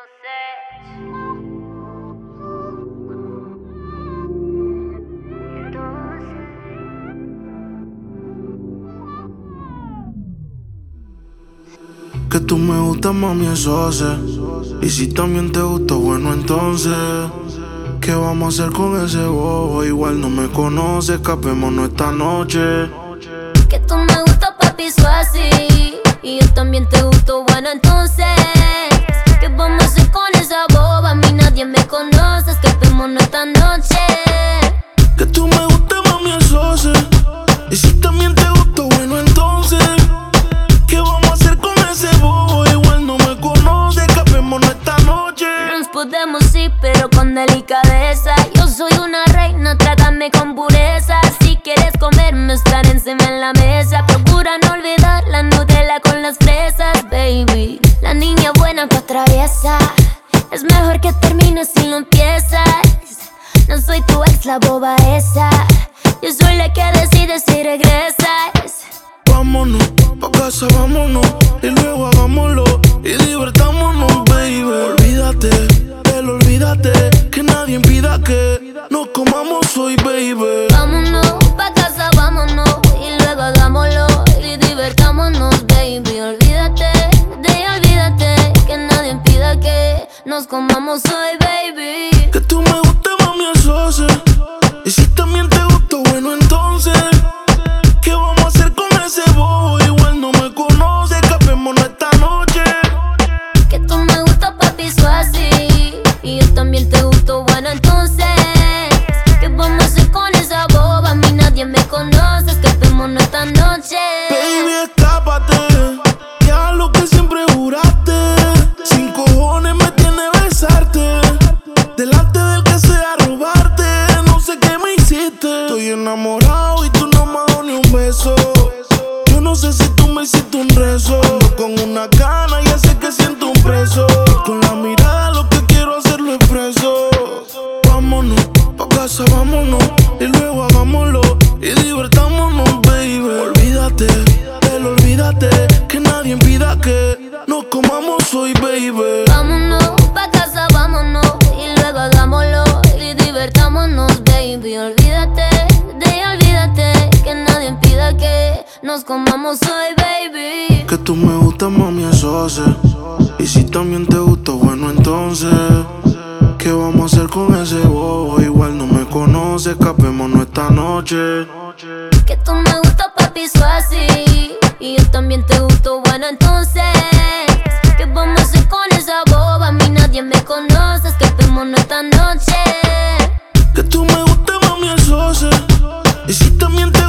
Que tú me gustas, mami, eso sé. Y si también te gusta, bueno, entonces ¿qué vamos a hacer con ese bobo? Igual no me conoce, escapémonos esta noche. Que tú me gustas, papi, eso así. Y yo también te gusto, bueno, entonces ¿qué vamos a hacer con esa boba? A mí nadie me conoce, escapémonos esta noche. Que tú me gustas, mami, eso sé. Y si también te gusto, bueno, entonces ¿qué vamos a hacer con ese bobo? Igual no me conoce, escapémonos esta noche. Nos podemos ir, pero con delicadeza. Yo soy una reina, trátame con pureza. Si quieres comerme, estar encima en la mesa. Procura no olvidar la Nutella con las fresas, baby. La niña buena que atraviesa. Es mejor que termines si no empiezas. No soy tu ex, la boba esa. Yo soy la que decide si regresas. Vámonos, pa' casa vámonos. Y luego hagámoslo y divertámonos, baby. Olvídate, olvídate. Que nadie impida que nos comamos hoy, baby. Vámonos, pa' casa vámonos. Y luego hagámoslo y divertámonos, baby. Olvídate, olvídate. Que nadie impida que nos comamos hoy, baby. Que tú me gustas, mami, eso sé. Y si también te gusto, bueno, entonces ¿qué vamos a hacer con ese bobo? Igual no me conoce, escapémonos esta noche. Que tú me gustas, papi, eso así. Y yo también te gusto, bueno, entonces ¿qué vamos a hacer con esa boba? A mí nadie me conoce, escapémonos esta noche. Baby, escápate, ya lo que siempre juraste. Sin cojones me tiene besarte. Delante del que sea robarte. No sé qué me hiciste. Estoy enamorado y tú no me has dado ni un beso. Yo no sé si tú me hiciste un rezo. Ando con una gana, ya sé que siento un preso. Con la mirada lo que quiero hacerlo expreso. Vámonos, pa' casa vámonos. Y luego hagámoslo y divertámonos, baby. Olvídate, olvídate. Que nadie impida que nos comamos hoy, baby. Vámonos, pa' casa vámonos. Y luego hagámoslo y divertámonos, baby. Olvídate, olvídate. Que nadie impida que nos comamos hoy, baby. Que tú me gustas, mami, eso sé. Y si también te gusto, bueno, entonces ¿qué vamos a hacer con ese bobo? Igual no me conoce, escapémonos esta noche. Que tú me gustas, papi, eso así. Y yo también te gusto, bueno, entonces ¿qué vamos a hacer con esa boba? A mí nadie me conoce, escapémonos esta noche. Que tú me gustas, mami, eso sé. Y si también te